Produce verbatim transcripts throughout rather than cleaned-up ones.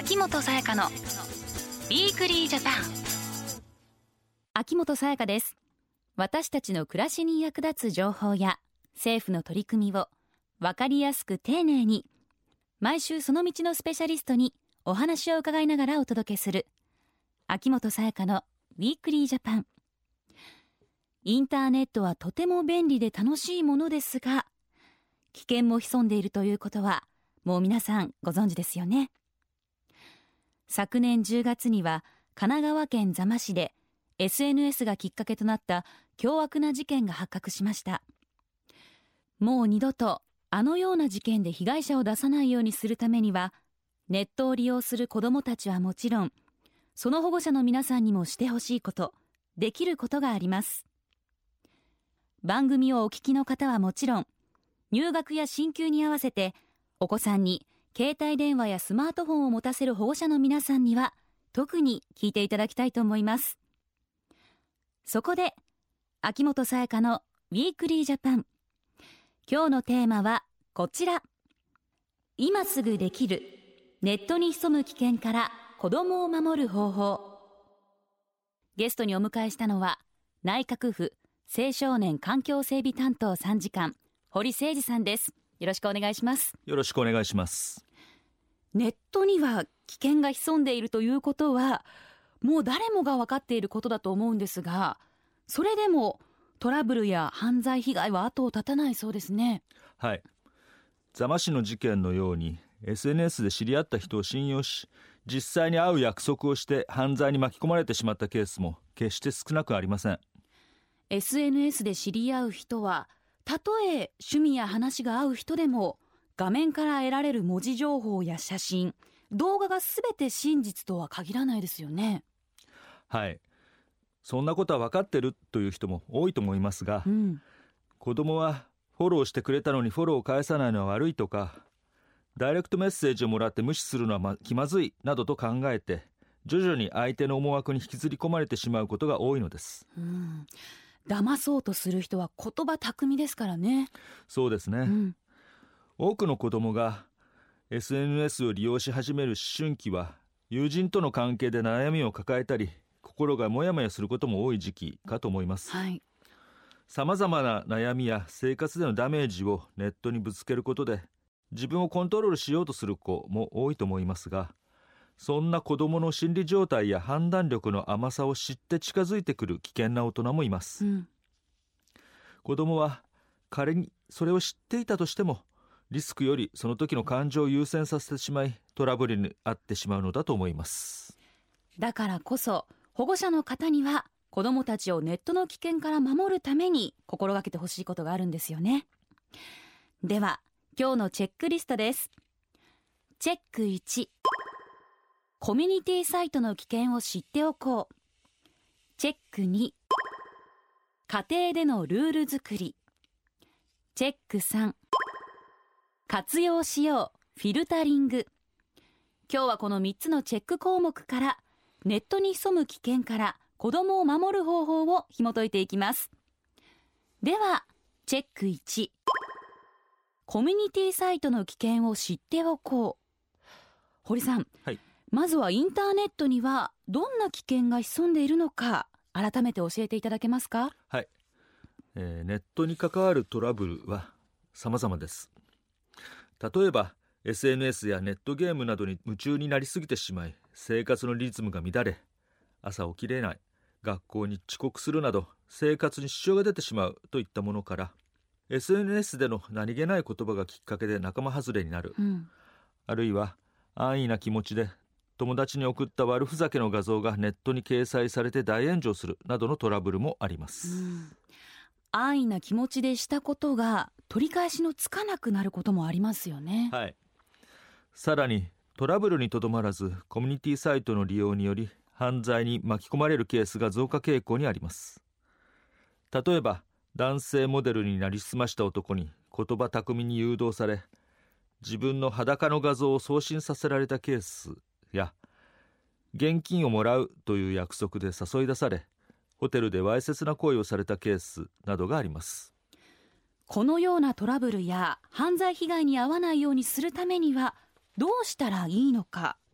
秋元才加のウィークリージャパン。 秋元才加です。私たちの暮らしに役立つ情報や政府の取り組みを分かりやすく丁寧に、毎週その道のスペシャリストにお話を伺いながらお届けする秋元才加のウィークリージャパン。インターネットはとても便利で楽しいものですが、危険も潜んでいるということはもう皆さんご存知ですよね。昨年じゅうがつには神奈川県座間市で エスエヌエス がきっかけとなった凶悪な事件が発覚しました。もう二度とあのような事件で被害者を出さないようにするためには、ネットを利用する子どもたちはもちろん、その保護者の皆さんにもしてほしいこと、できることがあります。番組をお聞きの方はもちろん、入学や進級に合わせてお子さんに携帯電話やスマートフォンを持たせる保護者の皆さんには特に聞いていただきたいと思います。そこで秋元才加のウィークリージャパン、今日のテーマはこちら。今すぐできるネットに潜む危険から子どもを守る方法。ゲストにお迎えしたのは内閣府青少年環境整備担当参事官、堀誠二さんです。よろしくお願いします。 よろしくお願いします。 ネットには危険が潜んでいるということはもう誰もが分かっていることだと思うんですが、それでもトラブルや犯罪被害は後を絶たないそうですね。 はい。座間市の事件のように エスエヌエス で知り合った人を信用し、実際に会う約束をして犯罪に巻き込まれてしまったケースも決して少なくありません。 エスエヌエス で知り合う人は、たとえ趣味や話が合う人でも、画面から得られる文字情報や写真、動画がすべて真実とは限らないですよね。 はい。そんなことは分かってるという人も多いと思いますが、うん、子供はフォローしてくれたのにフォローを返さないのは悪いとか、ダイレクトメッセージをもらって無視するのは気まずいなどと考えて、徐々に相手の思惑に引きずり込まれてしまうことが多いのです。 うん、騙そうとする人は言葉巧みですからね。 そうですね、うん、多くの子供が エスエヌエス を利用し始める思春期は、友人との関係で悩みを抱えたり、心がモヤモヤすることも多い時期かと思います。 はい。 さまざまな悩みや生活でのダメージをネットにぶつけることで自分をコントロールしようとする子も多いと思いますが、そんな子どもの心理状態や判断力の甘さを知って近づいてくる危険な大人もいます、うん、子どもは仮にそれを知っていたとしても、リスクよりその時の感情を優先させてしまい、トラブルに遭ってしまうのだと思います。 だからこそ保護者の方には子どもたちをネットの危険から守るために心がけてほしいことがあるんですよね。では今日のチェックリストです。チェックいち、コミュニティサイトの危険を知っておこう。チェックに、家庭でのルール作り。チェックさん、活用しようフィルタリング。今日はこのみっつのチェック項目から、ネットに潜む危険から子どもを守る方法を紐解いていきます。ではチェックいち、コミュニティサイトの危険を知っておこう。堀さん、 はい、 まずはインターネットにはどんな危険が潜んでいるのか、改めて教えていただけますか？ はい、えー、ネットに関わるトラブルは様々です。例えば エスエヌエス やネットゲームなどに夢中になりすぎてしまい、生活のリズムが乱れ、朝起きれない、学校に遅刻するなど生活に支障が出てしまうといったものから、 エスエヌエス での何気ない言葉がきっかけで仲間外れになる、うん、あるいは安易な気持ちで友達に送った悪ふざけの画像がネットに掲載されて大炎上するなどのトラブルもあります、うん、 安易な気持ちでしたことが取り返しのつかなくなることもありますよね。 はい。さらにトラブルにとどまらず、コミュニティサイトの利用により犯罪に巻き込まれるケースが増加傾向にあります。例えば男性モデルになりすました男に言葉巧みに誘導され、自分の裸の画像を送信させられたケースや、現金をもらうという約束で誘い出され、ホテルでわいせつな行為をされたケースなどがあります。 このようなトラブルや犯罪被害に遭わないようにするためにはどうしたらいいのか。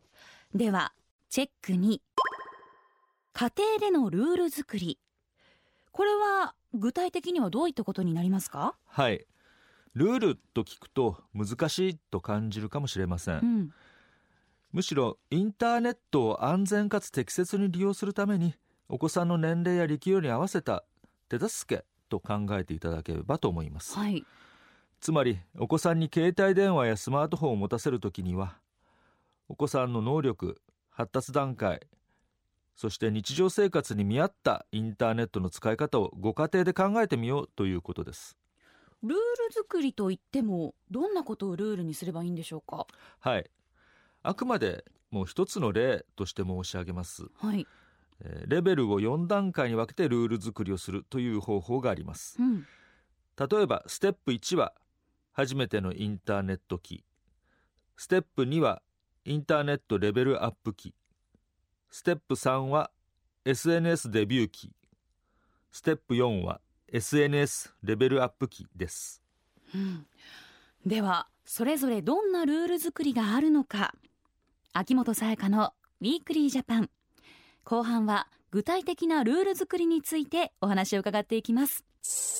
ではチェックに、家庭でのルール作り、これは具体的にはどういったことになりますか？ はい、ルールと聞くと難しいと感じるかもしれません、 うん、 むしろインターネットを安全かつ適切に利用するために、お子さんの年齢や力量に合わせた手助けと考えていただければと思います、 はい、 つまりお子さんに携帯電話やスマートフォンを持たせるときには、お子さんの能力、発達段階、そして日常生活に見合ったインターネットの使い方をご家庭で考えてみようということです。 ルール作りといってもどんなことをルールにすればいいんでしょうか？ はい、あくまでもう一つの例として申し上げます、 はい、 えーレベルをよん段階に分けてルール作りをするという方法があります、 うん、 例えばステップいちは初めてのインターネット期、ステップにはインターネットレベルアップ期、ステップさんは エスエヌエス デビュー期、ステップよんは エスエヌエス レベルアップ期です、 うん、ではそれぞれどんなルール作りがあるのか、秋元才加のウィークリージャパン、後半は具体的なルール作りについてお話を伺っていきます。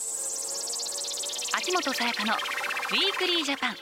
秋元才加のウィークリージャパン。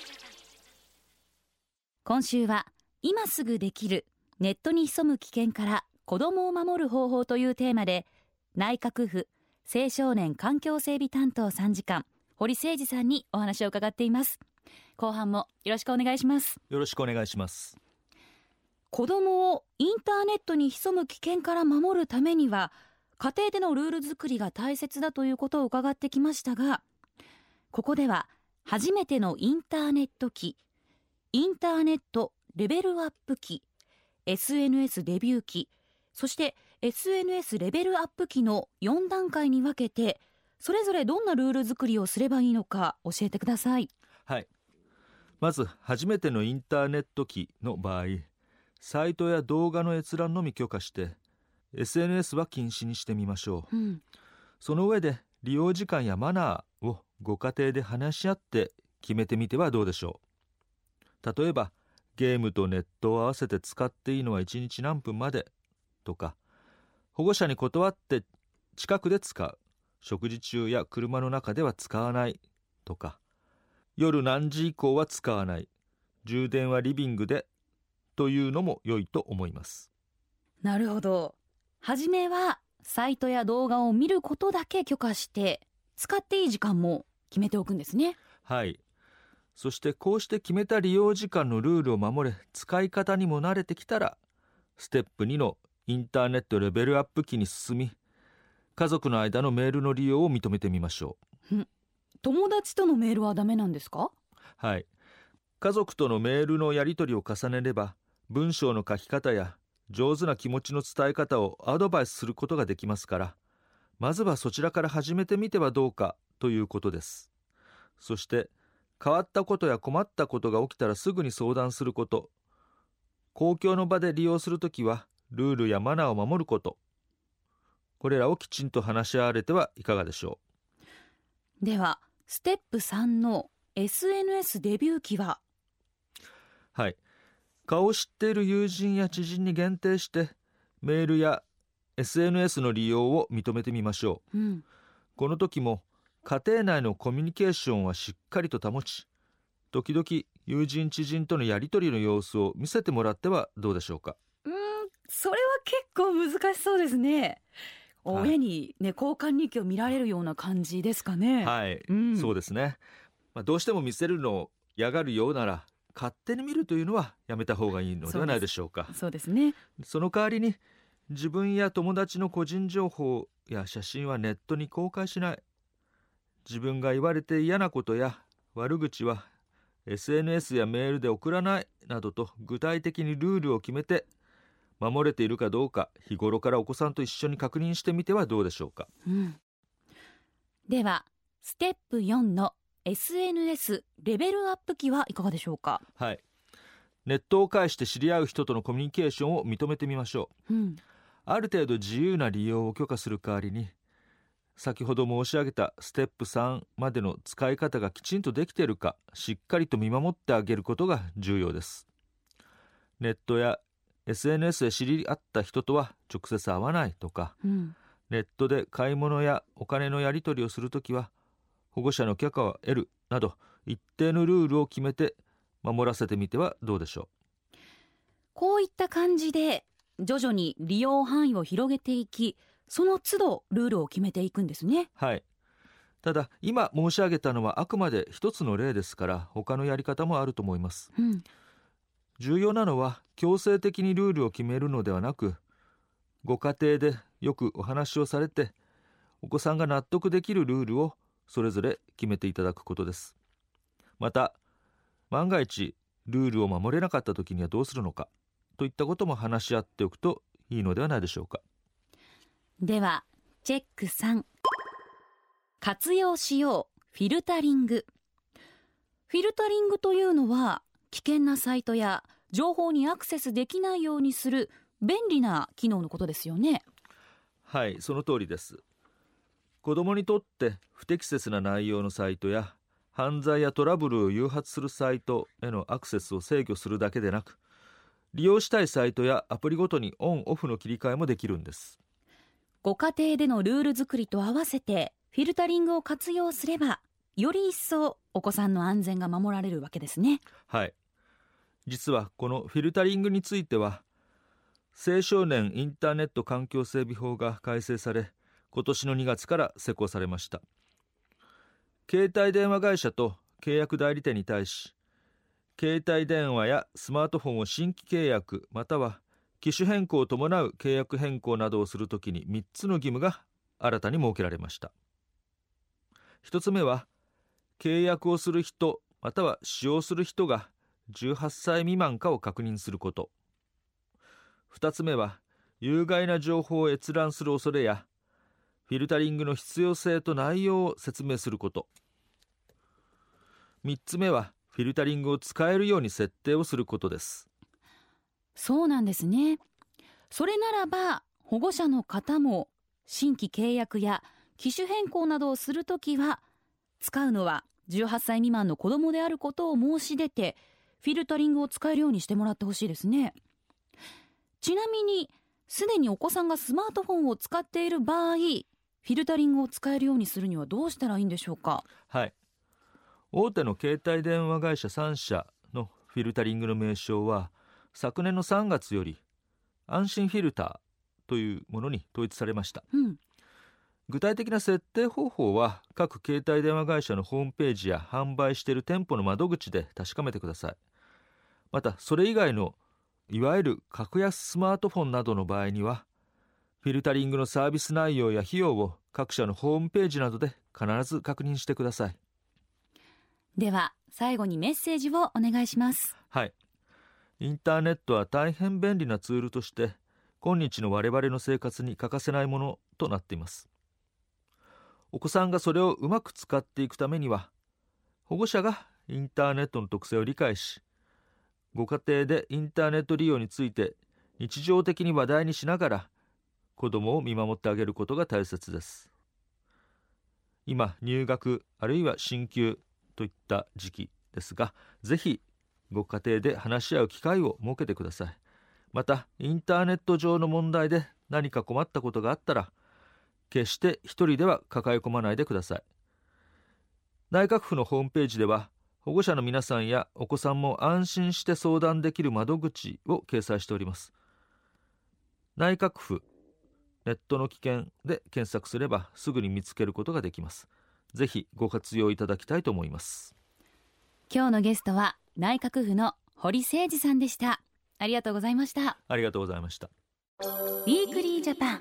今週は今すぐできるネットに潜む危険から子どもを守る方法というテーマで、内閣府青少年環境整備担当参事官堀誠二さんにお話を伺っています。後半もよろしくお願いします。 よろしくお願いします。 子どもをインターネットに潜む危険から守るためには、家庭でのルール作りが大切だということを伺ってきましたが、ここでは初めてのインターネット期、インターネットレベルアップ期、 エスエヌエス デビュー期、そして エスエヌエス レベルアップ期のよん段階に分けて、それぞれどんなルール作りをすればいいのか教えてください。 はい、まず初めてのインターネット期の場合、サイトや動画の閲覧のみ許可して エスエヌエス は禁止にしてみましょう、 うん、 その上で利用時間やマナーをご家庭で話し合って決めてみてはどうでしょう。例えばゲームとネットを合わせて使っていいのはいちにち何分までとか、保護者に断って近くで使う、食事中や車の中では使わないとか、夜何時以降は使わない、充電はリビングでというのも良いと思います。 なるほど。はじめはサイトや動画を見ることだけ許可して、使っていい時間も決めておくんですね。 はい、そしてこうして決めた利用時間のルールを守れ、使い方にも慣れてきたら、ステップにのインターネットレベルアップ期に進み、家族の間のメールの利用を認めてみましょう。友達とのメールはダメなんですか？ はい、家族とのメールのやり取りを重ねれば、文章の書き方や上手な気持ちの伝え方をアドバイスすることができますから、まずはそちらから始めてみてはどうかということです。そして変わったことや困ったことが起きたらすぐに相談すること、公共の場で利用するときはルールやマナーを守ること、これらをきちんと話し合われてはいかがでしょう。ではステップさんの エスエヌエス デビュー期は？ はい、顔を知っている友人や知人に限定してメールや エスエヌエス の利用を認めてみましょう、 うん、 この時も家庭内のコミュニケーションはしっかりと保ち、時々友人知人とのやり取りの様子を見せてもらってはどうでしょうか。 うーん、それは結構難しそうですね。親に、ね、交換日記を見られるような感じですかね。 はい、 うん、 そうですね、まあ、どうしても見せるのを嫌がるようなら勝手に見るというのはやめた方がいいのではないでしょうか。 そうですね。 その代わりに自分や友達の個人情報や写真はネットに公開しない、自分が言われて嫌なことや悪口は エスエヌエス やメールで送らないなどと具体的にルールを決めて、守れているかどうか日頃からお子さんと一緒に確認してみてはどうでしょうか。 うん、ではステップよんの エスエヌエス レベルアップ期はいかがでしょうか。 はい、ネットを介して知り合う人とのコミュニケーションを認めてみましょう、 うん、 ある程度自由な利用を許可する代わりに、先ほど申し上げたステップさんまでの使い方がきちんとできているかしっかりと見守ってあげることが重要です。ネットやエスエヌエス で知り合った人とは直接会わないとか、うん、ネットで買い物やお金のやり取りをするときは保護者の許可を得るなど一定のルールを決めて守らせてみてはどうでしょう。 こういった感じで徐々に利用範囲を広げていき、その都度ルールを決めていくんですね。 はい。ただ今申し上げたのはあくまで一つの例ですから、他のやり方もあると思います、うん、重要なのは強制的にルールを決めるのではなく、ご家庭でよくお話をされてお子さんが納得できるルールをそれぞれ決めていただくことです。また万が一ルールを守れなかった時にはどうするのかといったことも話し合っておくといいのではないでしょうか。 ではチェックさん、活用しようフィルタリング。フィルタリングというのは危険なサイトや情報にアクセスできないようにする便利な機能のことですよね。 はい、その通りです。子どもにとって不適切な内容のサイトや犯罪やトラブルを誘発するサイトへのアクセスを制御するだけでなく、利用したいサイトやアプリごとにオンオフの切り替えもできるんです。 ご家庭でのルール作りと合わせてフィルタリングを活用すれば、より一層お子さんの安全が守られるわけですね。 はい。実はこのフィルタリングについては、青少年インターネット環境整備法が改正され、今年のにがつから施行されました。携帯電話会社と契約代理店に対し、携帯電話やスマートフォンを新規契約または機種変更を伴う契約変更などをするときにみっつの義務が新たに設けられました。ひとつめは、契約をする人または使用する人がじゅうはっさい未満かを確認すること。ふたつめは、有害な情報を閲覧する恐れやフィルタリングの必要性と内容を説明すること。みっつめは、フィルタリングを使えるように設定をすることです。 そうなんですね。それならば保護者の方も新規契約や機種変更などをするときは、使うのはじゅうはっさい未満の子どもであることを申し出て、フィルタリングを使えるようにしてもらってほしいですね。ちなみにすでにお子さんがスマートフォンを使っている場合、フィルタリングを使えるようにするにはどうしたらいいんでしょうか。 はい。大手の携帯電話会社さん社のフィルタリングの名称は、昨年のさんがつより安心フィルターというものに統一されました、うん、具体的な設定方法は各携帯電話会社のホームページや販売している店舗の窓口で確かめてください。またそれ以外のいわゆる格安スマートフォンなどの場合には、フィルタリングのサービス内容や費用を各社のホームページなどで必ず確認してください。 では最後にメッセージをお願いします。 はい。インターネットは大変便利なツールとして今日の我々の生活に欠かせないものとなっています。お子さんがそれをうまく使っていくためには、保護者がインターネットの特性を理解し、ご家庭でインターネット利用について日常的に話題にしながら子どもを見守ってあげることが大切です。今入学あるいは進級といった時期ですが、ぜひご家庭で話し合う機会を設けてください。またインターネット上の問題で何か困ったことがあったら、決して一人では抱え込まないでください。内閣府のホームページでは、保護者の皆さんやお子さんも安心して相談できる窓口を掲載しております。内閣府ネットの危険で検索すればすぐに見つけることができます。ぜひご活用いただきたいと思います。 今日のゲストは内閣府の堀誠二さんでした。ありがとうございました。 ありがとうございました。 ウィークリージャパン。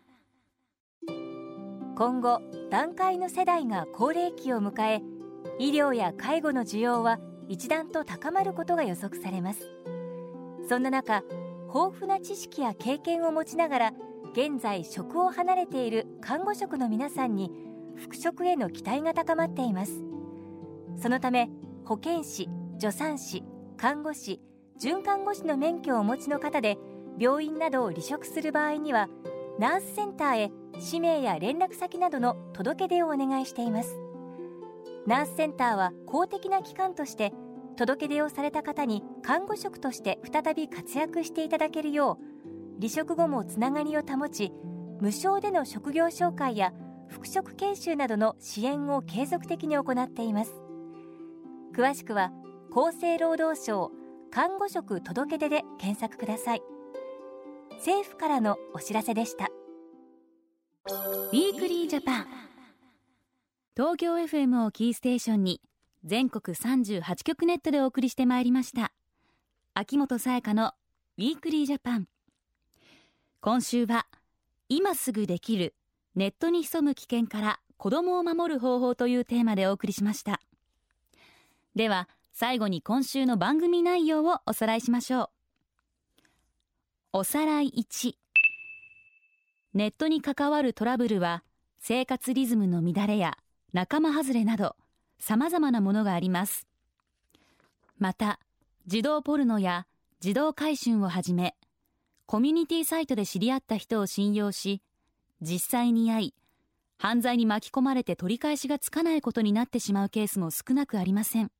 今後団塊の世代が高齢期を迎え、医療や介護の需要は一段と高まることが予測されます。そんな中、豊富な知識や経験を持ちながら現在職を離れている看護職の皆さんに復職への期待が高まっています。そのため保健師、助産師、看護師、准看護師の免許をお持ちの方で病院などを離職する場合には、ナースセンターへ氏名や連絡先などの届け出をお願いしています。ナースセンターは公的な機関として届け出をされた方に看護職として再び活躍していただけるよう、離職後もつながりを保ち、無償での職業紹介や復職研修などの支援を継続的に行っています。詳しくは厚生労働省看護職届け出で検索ください。政府からのお知らせでした。 ウィークリージャパン、東京 エフエム をキーステーションに全国さんじゅうはちきょくネットでお送りしてまいりました秋元才加のウィークリージャパン。今週は今すぐできるネットに潜む危険から子どもを守る方法というテーマでお送りしました。では最後に今週の番組内容をおさらいしましょう。おさらいいち、ネットに関わるトラブルは生活リズムの乱れや仲間外れなど様々なものがあります。また児童ポルノや児童買春をはじめ、コミュニティサイトで知り合った人を信用し、実際に会い犯罪に巻き込まれて取り返しがつかないことになってしまうケースも少なくありません。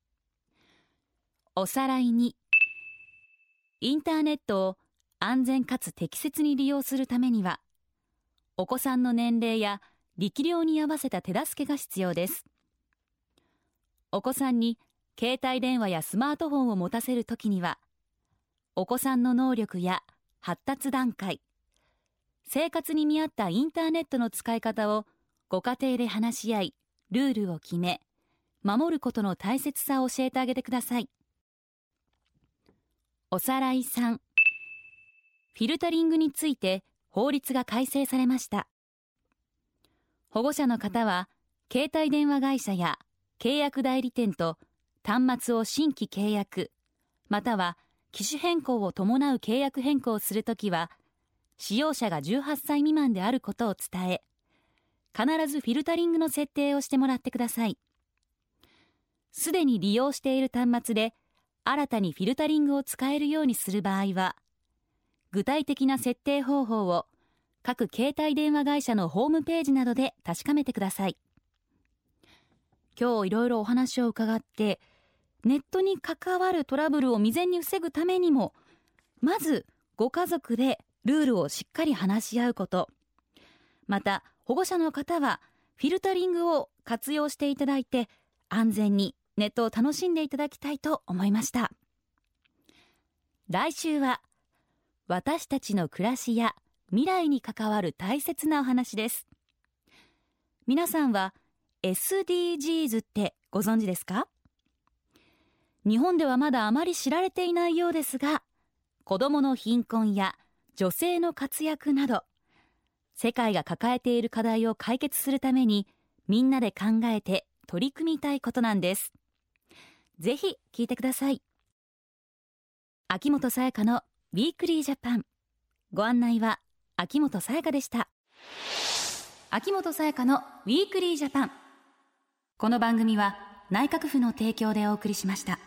おさらいに、インターネットを安全かつ適切に利用するためには、お子さんの年齢や力量に合わせた手助けが必要です。お子さんに携帯電話やスマートフォンを持たせるときには、お子さんの能力や発達段階、生活に見合ったインターネットの使い方をご家庭で話し合い、ルールを決め、守ることの大切さを教えてあげてください。おさらいさん、フィルタリングについて法律が改正されました。保護者の方は、携帯電話会社や契約代理店と端末を新規契約、または機種変更を伴う契約変更をするときは、使用者がじゅうはっさい未満であることを伝え、必ずフィルタリングの設定をしてもらってください。すでに利用している端末で、新たにフィルタリングを使えるようにする場合は、具体的な設定方法を各携帯電話会社のホームページなどで確かめてください。今日いろいろお話を伺って、ネットに関わるトラブルを未然に防ぐためにも、まずご家族でルールをしっかり話し合うこと、また保護者の方はフィルタリングを活用していただいて、安全にネットを楽しんでいただきたいと思いました。来週は私たちの暮らしや未来に関わる大切なお話です。皆さんは エスディージーズ ってご存知ですか？日本ではまだあまり知られていないようですが、子どもの貧困や女性の活躍など、世界が抱えている課題を解決するためにみんなで考えて取り組みたいことなんです。ぜひ聞いてください。秋元才加のウィークリージャパン。ご案内は秋元才加でした。秋元才加のウィークリージャパン。この番組は内閣府の提供でお送りしました。